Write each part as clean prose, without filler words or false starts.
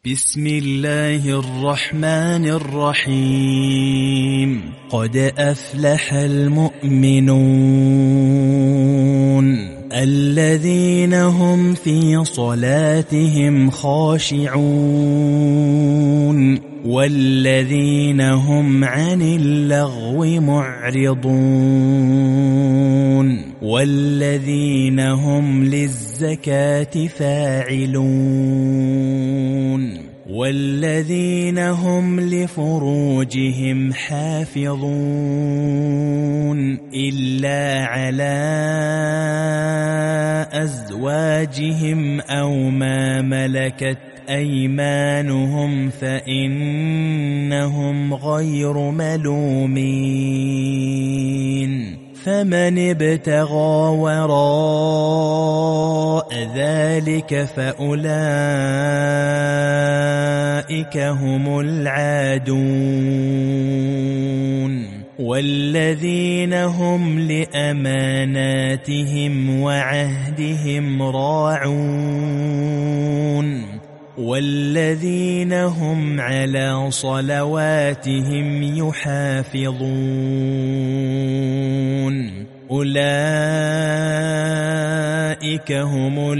بسم الله الرحمن الرحيم. قد أفلح المؤمنون الذين هم في صلاتهم خاشعون والذين هم عن اللغو معرضون والذين هم للزكاة فاعلون والذين هم لفروجهم حافظون إلا على أزواجهم أو ما ملكت أيمانهم فإنهم غير ملومين. فمن ابتغى وراء ذلك فأولئك هم العادون والذين هم لأماناتهم وعهدهم راعون والذين هم على صلواتهم يحافظون. أولئك هم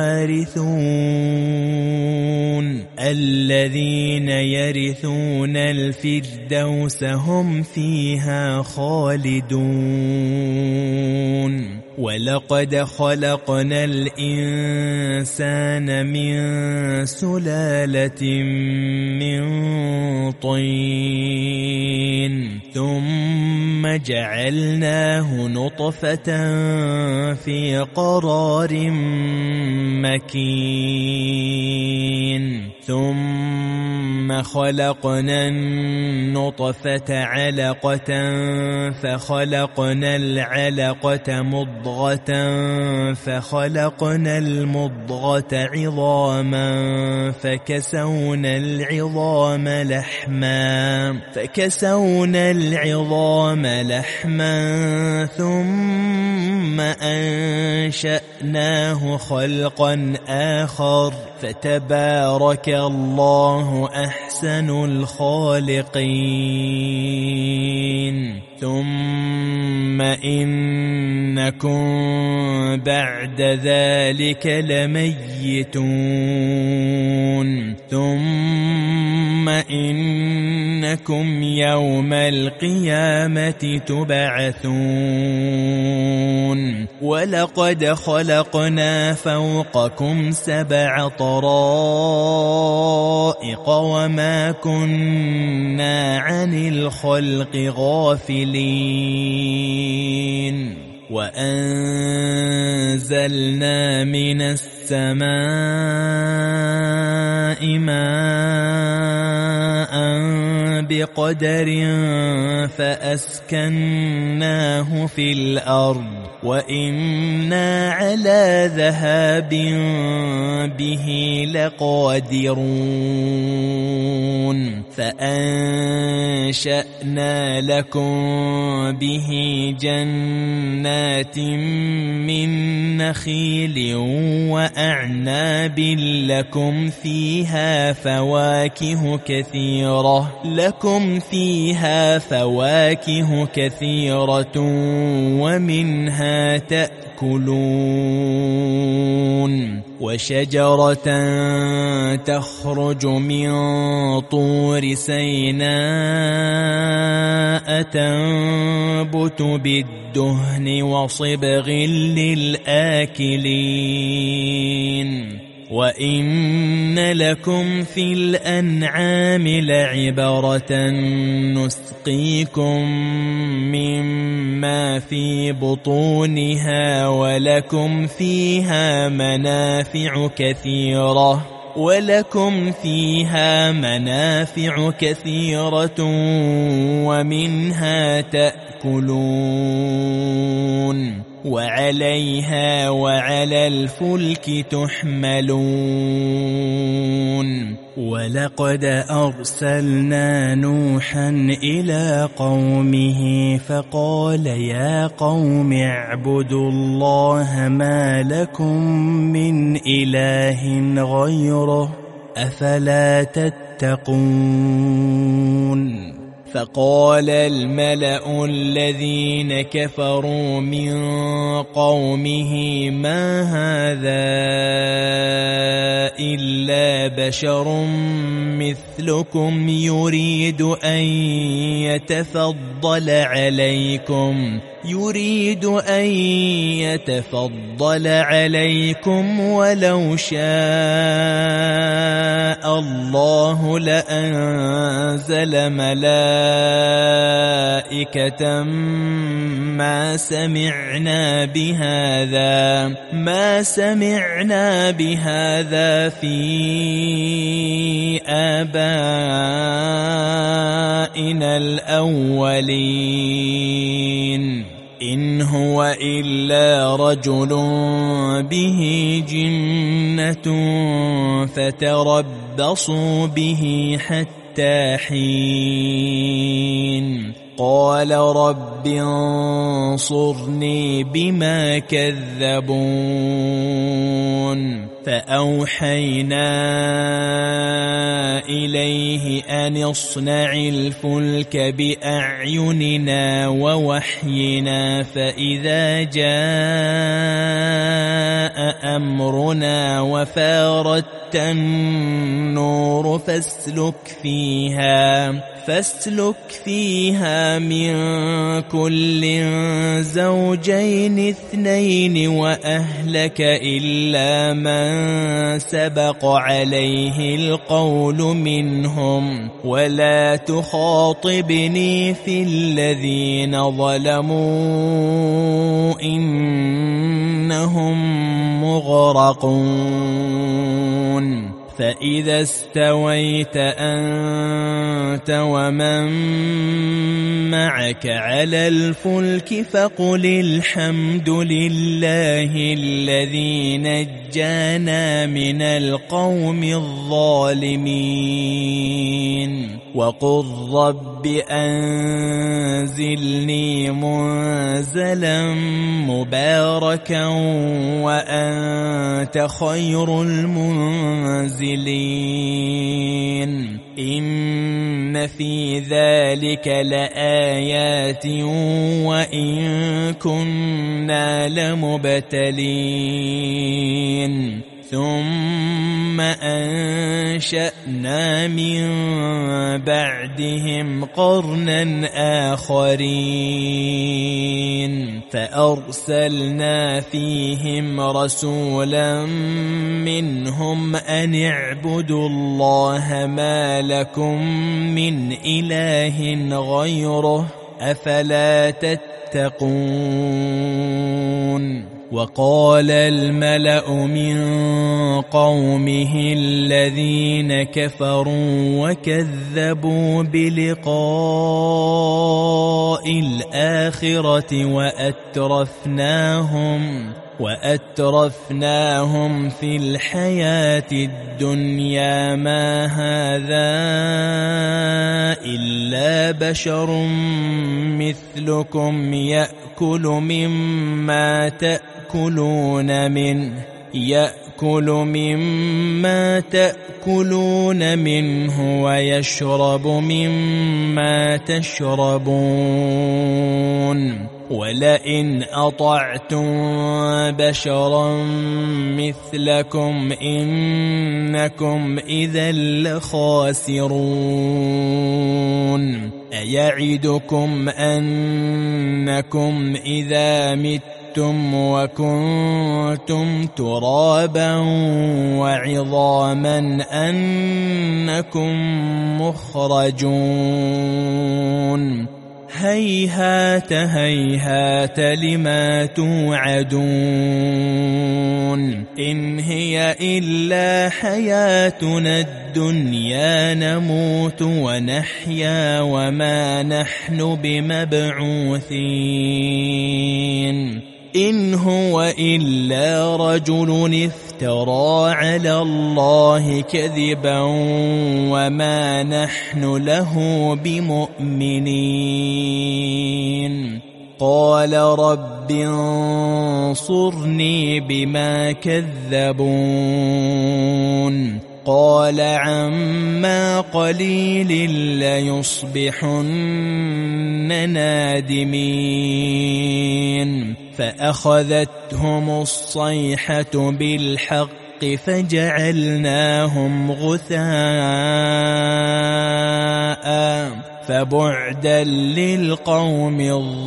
الوارثون الذين يرثون الفردوس هم فيها خالدون. ولقد خلقنا الإنسان من سلالة من طين ثم جعلناه نطفة في قرار مكين ثم خلقنا النطفة علقة فخلقنا العلقة مضغة فخلقنا المضغة عظاما فكسونا العظام لحما ثم أنشأناه خلقا آخر فتبارك الله أحسن الخالقين. ثم إنكم بعد ذلك لميتون ثم إنكم يوم القيامة تبعثون. ولقد خلقنا فوقكم 7 طرائق وما كنا عن الخلق غافلين. وأنزلنا من السماء ماء بقدر فأسكناه في الأرض وإنا على ذهاب به لقادرون. فأنشأنا لكم به جنات من نخيل وأعناب لكم فيها فواكه كثيرة ومنها تأكلون. وشجرة تخرج من طور سيناء تنبت بالدهن وصبغ للآكلين. وإن لكم في الأنعام لعبرة نسقيكم مما في بطونها ولكم فيها منافع كثيرة ومنها تأكلون وعليها وعلى الفلك تحملون. ولقد أرسلنا نوحا إلى قومه فقال يا قوم اعبدوا الله ما لكم من إله غيره أفلا تتقون فقال الملأ الذين كفروا من قومه ما هذا إلا بشر مثلكم يريد أن يتفضل عليكم ولو شاء الله لأنزل ملائكة ما سمعنا بهذا في آبائنا الأولين إن هو إلا رجل به جنة فتربصوا به حتى حين قال رب انصرني بما كذبون فأوحينا إليه أن اصنع الفلك بأعيننا ووحينا فإذا جاء أمرنا وفارت النور فاسلك فيها من كل زوجين اثنين وأهلك إلا من سبق عليه القول منهم ولا تخاطبني في الذين ظلموا إنهم مغرقون فإذا استويت أنت ومن معك على الفلك فقل الحمد لله الذي نجانا من القوم الظالمين وقل رب أنزلني منزلا مباركا وأنت خير المنزلين إن في ذلك لآيات وإن كنا لمبتلين ثم أنشأنا من بعدهم قرنا آخرين فأرسلنا فيهم رسولا منهم أن اعبدوا الله ما لكم من إله غيره أفلا تتقون وقال الملأ من قومه الذين كفروا وكذبوا بلقاء الآخرة وأترفناهم في الحياة الدنيا ما هذا إلا بشر مثلكم يأكل مما تأكلون منه ويشرب مما تشربون ولئن أطعتم بشرا مثلكم إنكم إذا لخاسرون أيعدكم أنكم إذا متم وكنتم ترابا وعظاما أنكم مخرجون هيهات هيهات لما توعدون إن هي إلا حياتنا الدنيا نموت ونحيا وما نحن بمبعوثين إن هو إلا رجل افترى على الله كذبا وما نحن له بمؤمنين قال رب انصرني بما كذبون قال عما قليل ليصبحن نادمين فأخذتهم الصيحة بالحق فجعلناهم غثاء فبعدا للقوم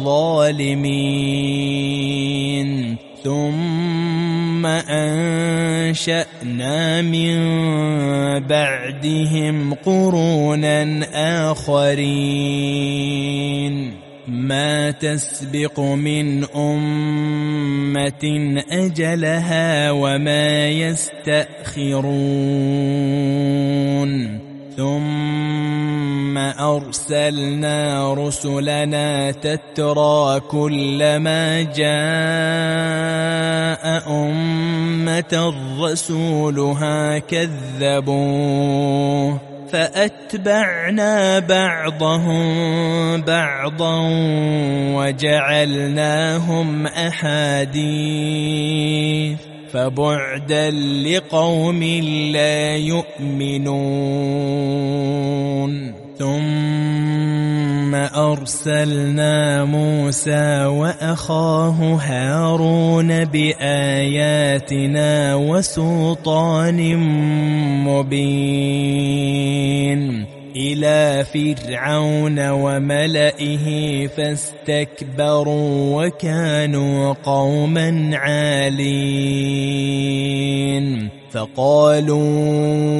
الظالمين ثم أنشأنا من بعدهم قرونا آخرين ما تسبق من أمة أجلها وما يستأخرون ثم أرسلنا رسلنا تترى كلما جاء أمة رسولها كذبوه فأتبعنا بعضهم بعضا وجعلناهم أحاديث فبعدا لقوم لا يؤمنون ثم أرسلنا موسى وأخاه هارون بآياتنا وسلطان مبين إلى فرعون وملئه فاستكبروا وكانوا قوما عالين فقالوا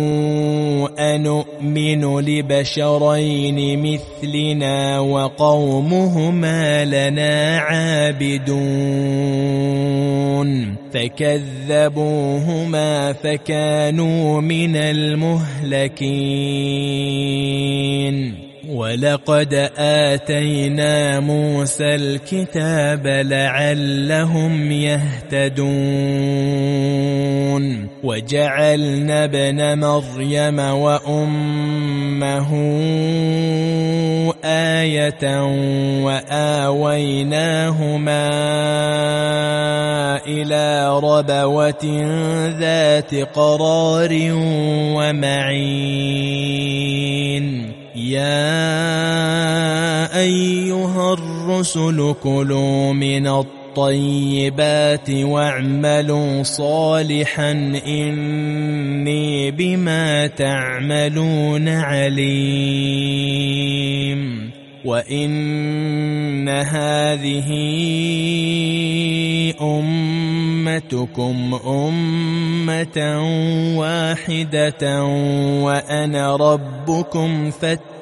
أنؤمن لبشرين مثلنا وقومهما لنا عابدون فكذبوهما فكانوا من المهلكين ولقد آتينا موسى الكتاب لعلهم يهتدون وجعلنا ابن مريم وأمه آية وآويناهما إلى ربوة ذات قرار ومعين يا أيها الرسل كلوا من الطيبات واعملوا صالحا إني بما تعملون عليم وإن هذه أمتكم أمة واحدة وأنا ربكم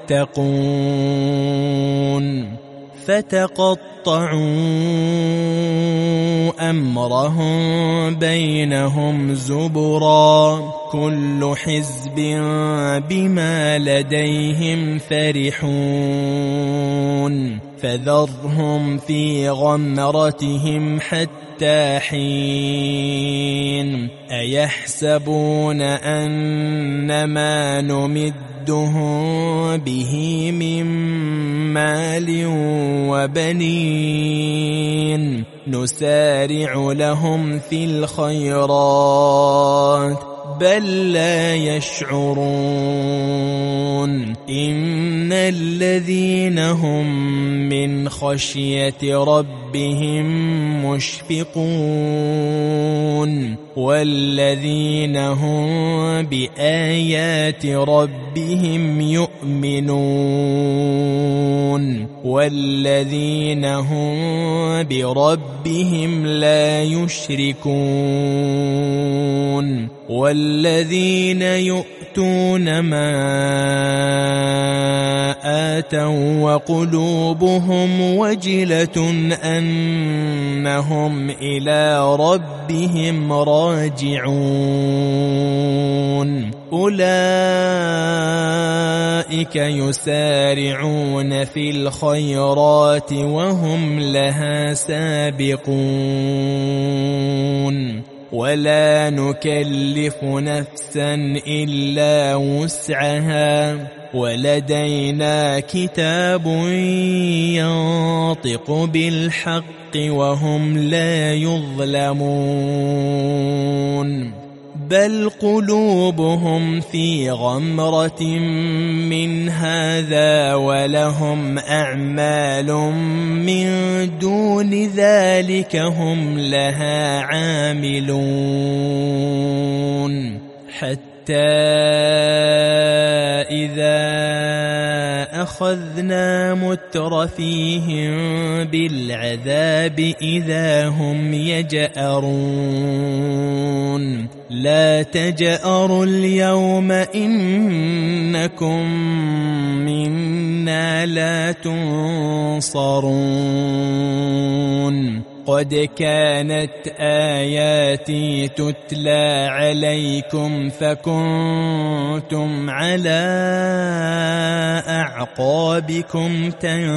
فاتقون فتقطعوا أمرهم بينهم زبرا كل حزب بما لديهم فرحون فذرهم في غمرتهم حتى حين أيحسبون أنما نمدهم به من مال وبنين نسارع لهم في الخيرات بل لا يشعرون إن الذين هم من خشية ربهم مشفقون والذين هم بآيات ربهم يؤمنون والذين هم بربهم لا يشركون والذين يؤتون ما آتوا وقلوبهم وجلة أنهم إلى ربهم راجعون أولئك يسارعون في الخيرات وهم لها سابقون ولا نكلف نفسا إلا وسعها ولدينا كتاب ينطق بالحق وهم لا يظلمون بل قلوبهم في غمرة من هذا ولهم أعمال من دون ذلك هم لها عاملون حتى إذا أخذنا مترفيهم بالعذاب إذا هم يجأرون لا تجأروا اليوم إنكم منا لا تنصرون قد كانت آياتي تتلى عليكم فكنتم على أعقابكم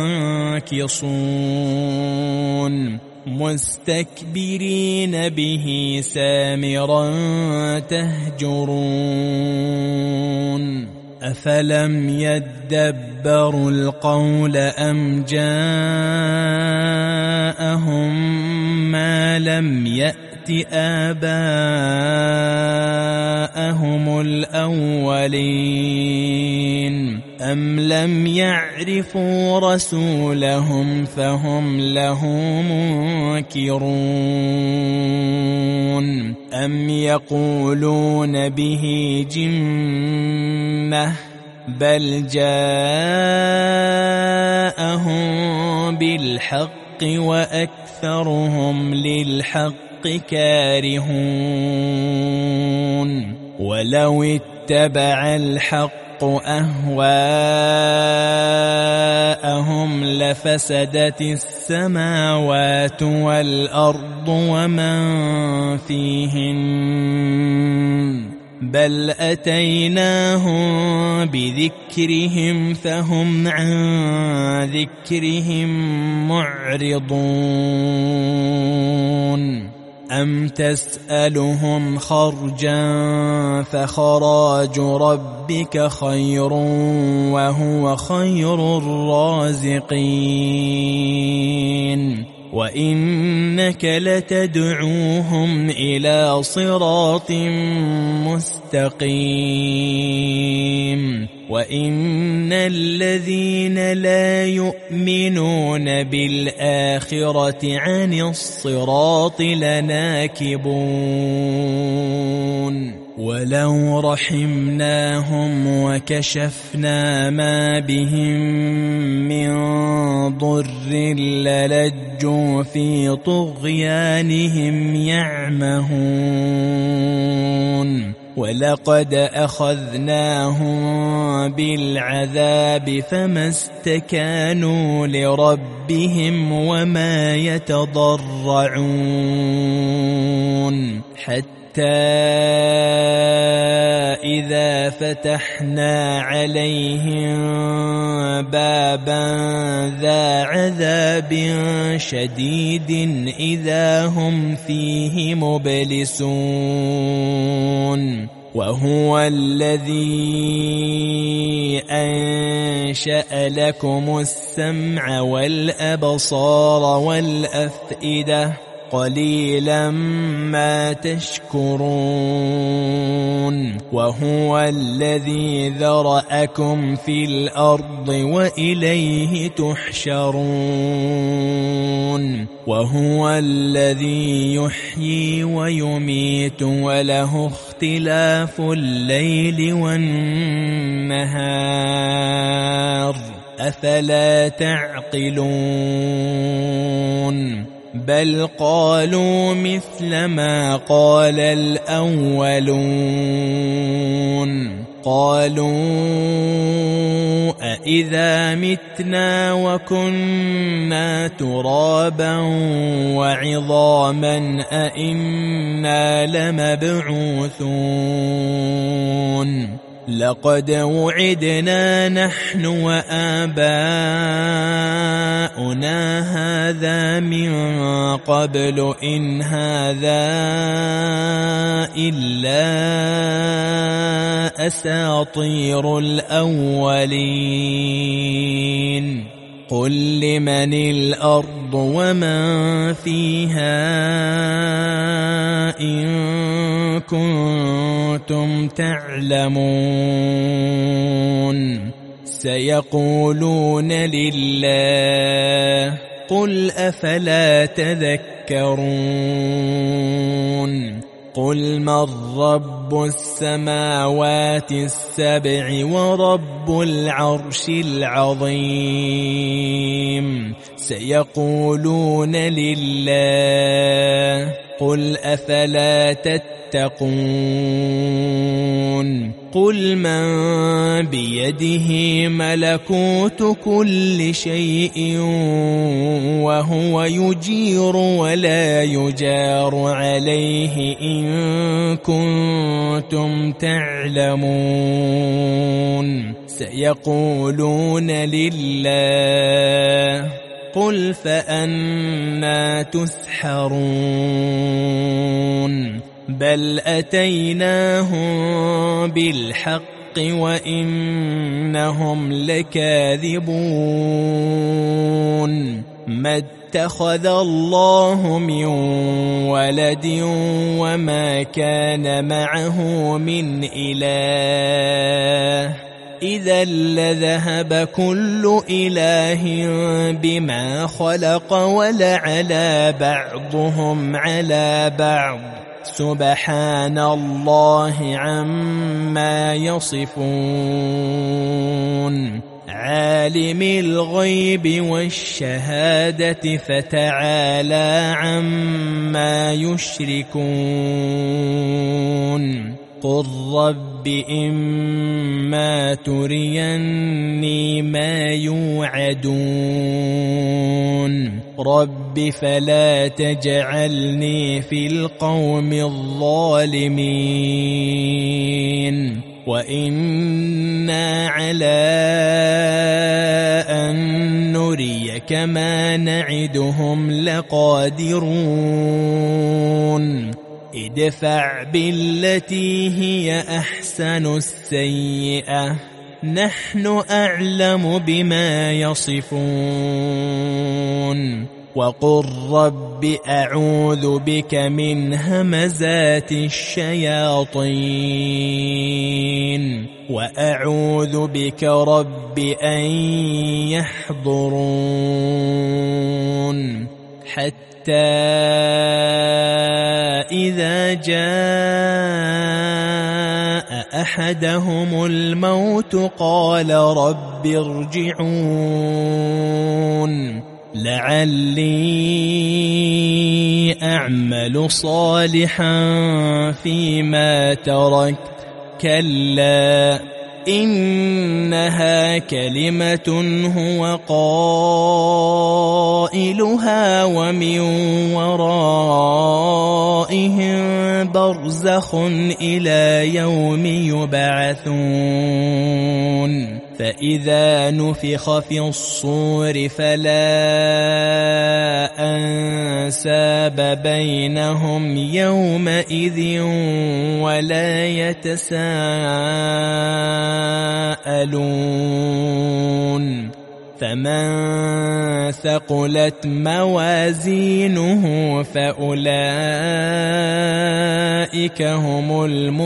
تنكصون مستكبرين به سامرا تهجرون أفلم يدبروا القول أم جاءهم ما لم يأت آباءهم الأولين أم لم يعرفوا رسولهم فهم له منكرون أم يقولون به جنة بل جاءهم بالحق وأكثرهم للحق كارهون ولو اتبع الحق أهواءهم لفسدت السماوات والأرض ومن فيهن بل أتيناهم بذكرهم فهم عن ذكرهم معرضون أم تسألهم خرجا فخراج ربك خير وهو خير الرازقين وإنك لتدعوهم إلى صراط مستقيم وإن الذين لا يؤمنون بالآخرة عن الصراط لناكبون ولو رحمناهم وكشفنا ما بهم من ضر للجوا في طغيانهم يعمهون ولقد أخذناهم بالعذاب فما استكانوا لربهم وما يتضرعون حتى إذا فتحنا عليهم بابا ذا عذاب شديد إذا هم فيه مبلسون وهو الذي أنشأ لكم السمع والأبصار والأفئدة قليلا ما تشكرون وهو الذي ذرأكم في الأرض وإليه تحشرون وهو الذي يحيي ويميت وله اختلاف الليل والنهار أفلا تعقلون بل قالوا مثل ما قال الأولون قالوا أإذا متنا وكنا ترابا وعظاما أإنا لمبعوثون لقد وعدنا نحن وآباؤنا هذا من قبل إن هذا إلا أساطير الأولين قل لمن الأرض ومن فيها إن كنتم تعلمون سيقولون لله قل أفلا تذكرون قل من رب السماوات السبع ورب العرش العظيم سيقولون لله قل أفلا تتقون قل من بيده ملكوت كل شيء وهو يجير ولا يجار عليه إن كنتم تعلمون سيقولون لله قل فأنى تسحرون بل أتيناهم بالحق وإنهم لكاذبون ما اتخذ الله من ولد وما كان معه من إله إذا لذهب كل إله بما خلق ولعلى بعضهم على بعض سبحان الله عما يصفون عالم الغيب والشهادة فتعالى عما يشركون قل رب إما تريني ما يوعدون رب فلا تجعلني في القوم الظالمين وإنا على أن نريك ما نعدهم لقادرون ادفع بالتي هي أحسن السيئة نحن أعلم بما يصفون وقل رب أعوذ بك من همزات الشياطين وأعوذ بك رب أن يحضرون حتى إذا جاء أحدهم الموت قال رب ارجعون لعلي أعمل صالحا فيما تركت كلا إنها كلمة هو قائلها ومن ورائهم برزخ إلى يوم يبعثون فإذا نفخ في الصور فلا أنساب بينهم يومئذ ولا يتساءلون فمن ثقلت موازينه فأولئك هم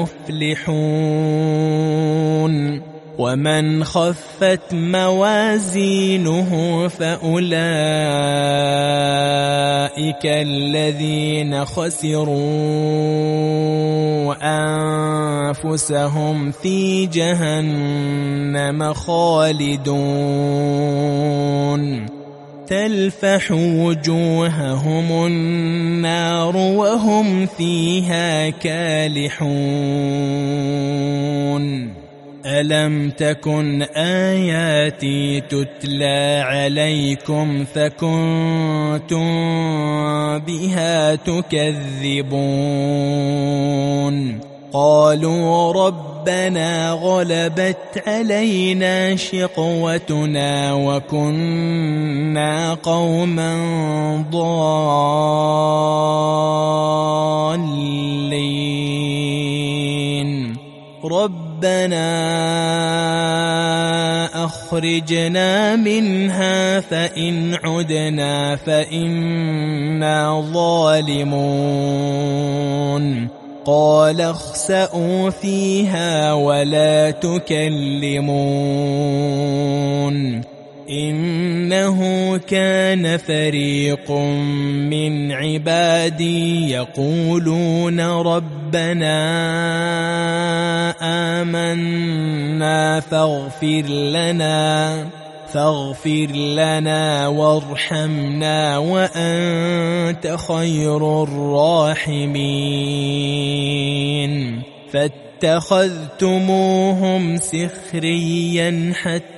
المفلحون ومن خفت موازينه فأولئك الذين خسروا أنفسهم في جهنم خالدون تلفح وجوههم النار وهم فيها كالحون ألم تكن آياتي تتلى عليكم فكنتم بها تكذبون قالوا ربنا غلبت علينا شقوتنا وكنا قوما ضالين ربنا أخرجنا منها فإن عدنا فإنا ظالمون قال اخسئوا فيها ولا تكلمون إنه كان فريق من عبادي يقولون ربنا آمنا فاغفر لنا وارحمنا وأنت خير الراحمين فاتخذتموهم سخريا حتى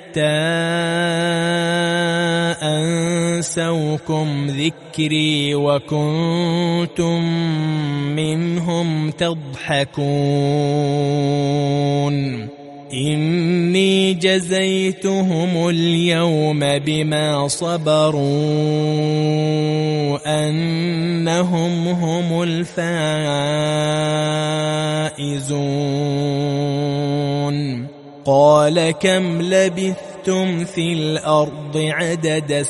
أنسوكم ذكري وكنتم منهم تضحكون إني جزيتهم اليوم بما صبروا أنهم هم الفائزون قال كم لبثتم في الأرض عدد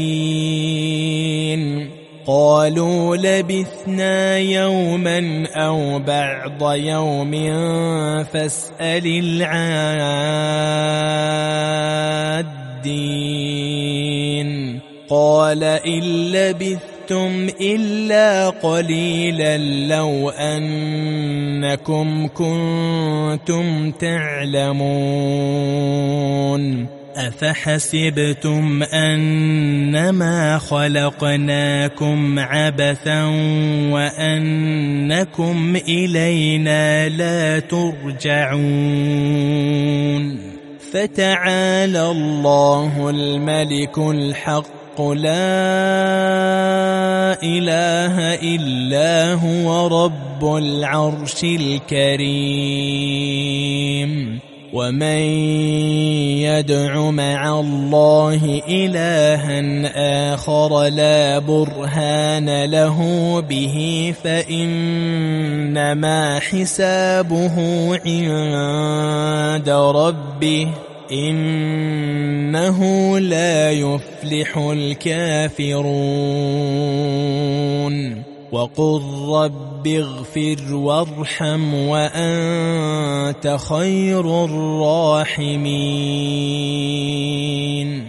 سنين قالوا لبثنا يوما أو بعض يوم فاسأل العادين قال إن لبثتم إلا قليلا لو أنكم كنتم تعلمون أفحسبتم أنما خلقناكم عبثا وأنكم إلينا لا ترجعون فتعالى الله الملك الحق لا إله إلا هو رب العرش الكريم ومن يدع مع الله إلها آخر لا برهان له به فإنما حسابه عند ربه إنه لا يفلح الكافرون وقل رب اغفر وارحم وأنت خير الراحمين